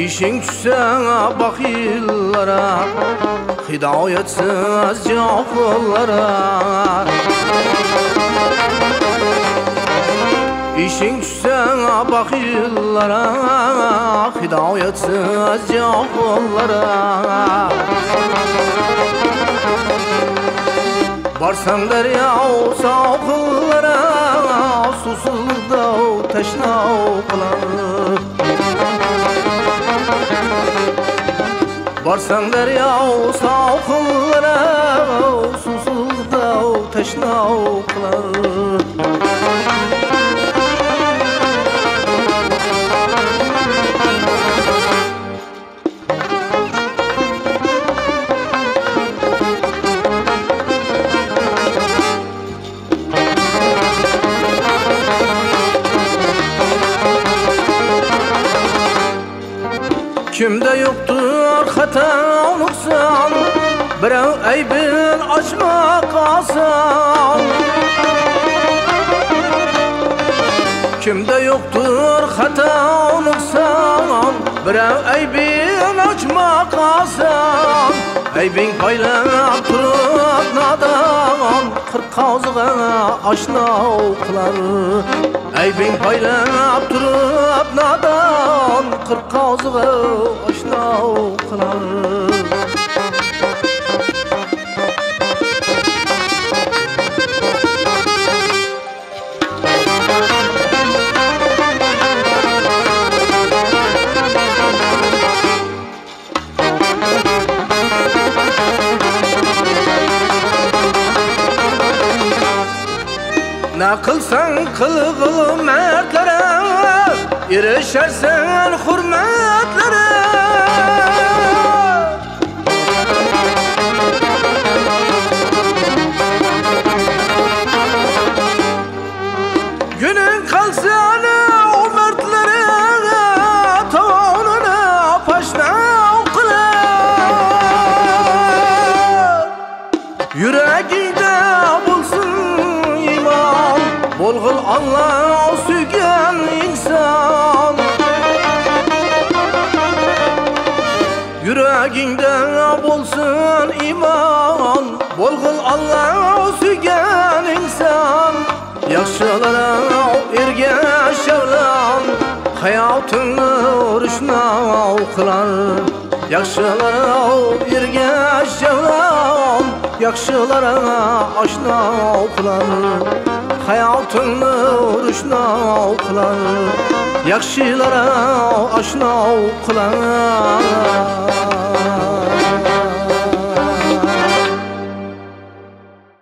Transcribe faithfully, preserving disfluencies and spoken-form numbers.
İşin düşse bakillara, hidayetsiz cahillara. İşin düşse bakillara, hidayetsiz cahillara. Barsan derya sahillara, susuz da teşna kılar. Barsan derya sahillara, susuz da teşna kılar. Kimde yoktur hata noksan, birov aybin açmak asan. Kimde yoktur hata noksan, birov aybin açmak asan. Aybin paylab turib nadan, qirq qozig'a oshno qilar. Aybin paylab turib nadan, qirq qozig'a oshno qilar. Ne kılsan kılgıl mertlere, erişersen hürmetlere. Günün kalsa o mertlere, tavanına paşna kılar. Yüreğinde bulsun bolğul Allah sügen insan. Yüreğinde bolsun iman, bolğul Allah sügen insan. Yaxşılara ergashevlan, hayotini urushna qilar. Yaxşılara ergashevlan, yaxşılara oshno qilar. Hayotini urushna qilar, yaxshilara oshno qilar.